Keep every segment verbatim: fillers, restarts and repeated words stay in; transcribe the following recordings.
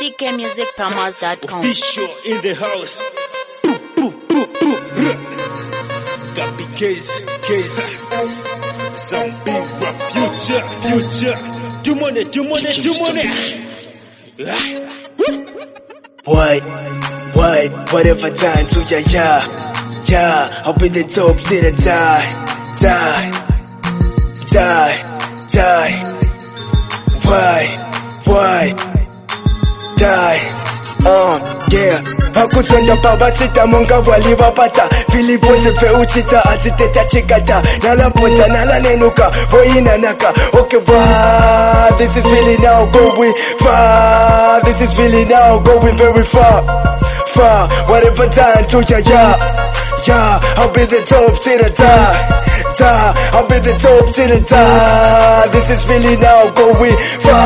C K music promos dot com. Official in the house. Copy case, case. Some big rock future, future. Do money, do money, do money. What, what, whatever time to ya, yeah, yeah. I'll be the top till I die, die, die, die. Why, why, die, uh, yeah. Hakusonda pabatita monga wali wapata Filipo sefe uchita atiteta chikata Nala ponta nala nenuka Hoina naka Okay wow, this is really now going far. This is really now going very far, far. Whatever time to ya, yeah, yeah. I'll be the top till I die, die. I'll be the top till I die. This is really now going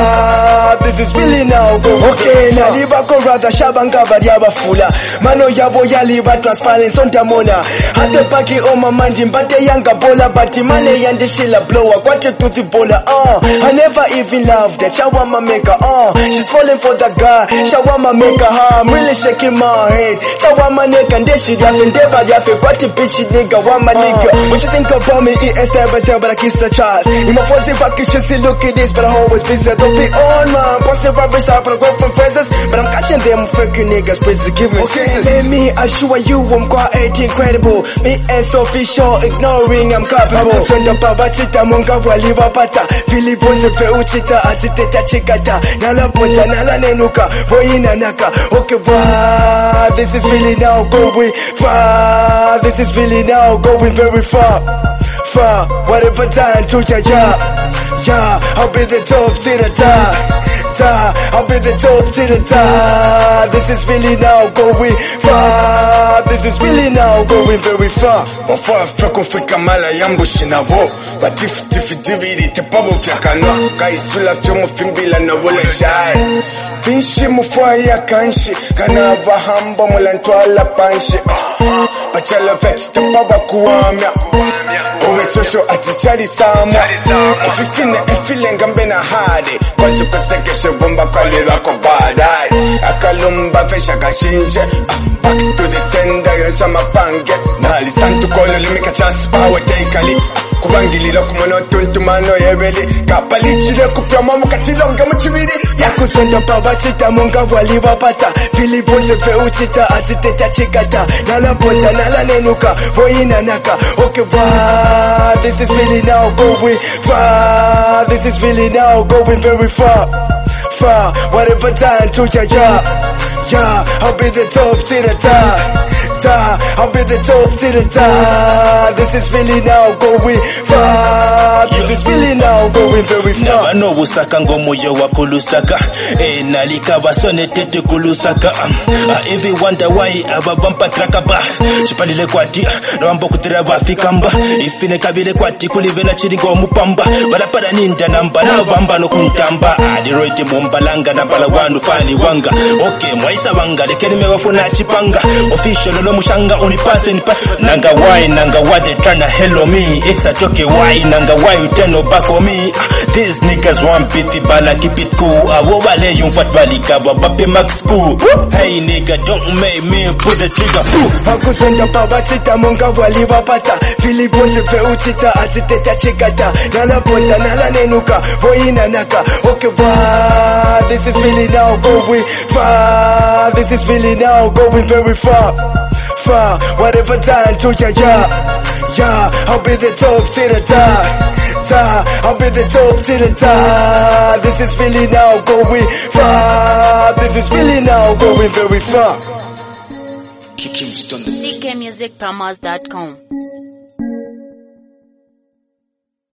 far. This is really now going okay, far. Naliba ko rather shabanga variaba fula. Mano yabo yaliba transparent sonta mona. Hate paki on my mind mbate yanga bola. Bati mane yande shila blower. Kwate to the bola. Uh, I never even loved that. Shawama maker. Uh, she's falling for the guy. Shawama maker. Huh? I'm really shaking my head. Shawama nigga. Nde she laughing. Deba yafe. Kwate bitchy nigga. Wama nigga. What you think about me? It ain't step by step, but I kiss the chance. In my first if I could just see look at this, but I always be set. Don't be on man. Positive rubber stop and I go from presents. But I'm catching them freaking niggas. Please give me okay, let me assure you I'm quite incredible. Me as official, ignoring I'm capable. Hakusonda pabatita monga wali wapata Filipo sefe uchita atiteta chikata Nala ponta nala nenuka Hoina naka Okay wow, this is really now going far. This is really now going very far, far. Whatever time to ya, yeah, yeah. I'll be the top till I die, die. I'll be the top till I die. This is really now going far. This is really now going very far. Wafaa feko feka mala yambo shinabo Batifu tifi dividi tepabo fyakano Kaistula fyomo fimbila na wole shai Finshi mufua ya kanshi Kana bahamba mulantwala panshi Bachala veti tepaba kuwamya Owe social atichari sama Efifine efile ngambe na hade Kwazu kasekeshe bomba kwa lira kwa badai Akalumba fesha kashinje Back to the sender yosama pange Nali santu kolo limika chasu awe teikali Kubangililo kumono tuntumano yebeli Kapalichile kupya mamu katilonga mchibiri Hakusonda pabatita monga wali wapata Filipo sefe uchita atiteta chikata Nala ponta nala nenuka Hoina naka Okay wow, this is really now going far. This is really now going very far, far. Whatever time to ya, yeah, yeah. I'll be the top till I die, die. I'll be the top till I die. This is really now going far. This is really now going very far. Nabano busaka ngomo yo wakulusaka Eh nalika basone tete kulusaka I even wonder why ababampa trakaba Chipalile kwati Nawambo kutira bafikamba Ifine kabile kwati kulivela chiringo mupamba Balapara ninja namba na bamba no kuntamba Adiroite bombalanga na bala wanu fali wanga Okay mwaisa wanga lekeni mewafuna chipanga Official lolo mushanga unipase nipase Nanga why nanga why they tryna hello me It's a joke why nanga why you turn no back on me These niggas want beefy bala keep it cool Awobale yung fat balika babape max school Hey nigga don't make me pull the trigger Hakusonda pabatita monga wali wapata Filipo sefe uchita atiteta chikata Nala ponta nala nenuka Hoina naka Okay wow, this is really now going far. This is really now going very far, far. Whatever time to ya, yeah, yeah. I'll be the top till I die, die. I'll be the top till I die. This is really now going far. This is really now going very far. C K music promos dot com.